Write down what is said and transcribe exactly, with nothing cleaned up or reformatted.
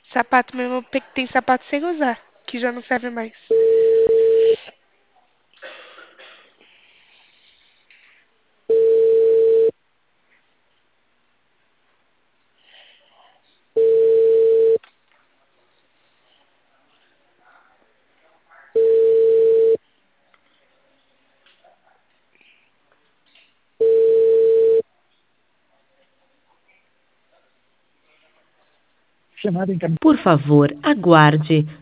Sapato mesmo, pe- tem sapato sem usar, que já não serve mais. Chamada encaminhada. Por favor, aguarde.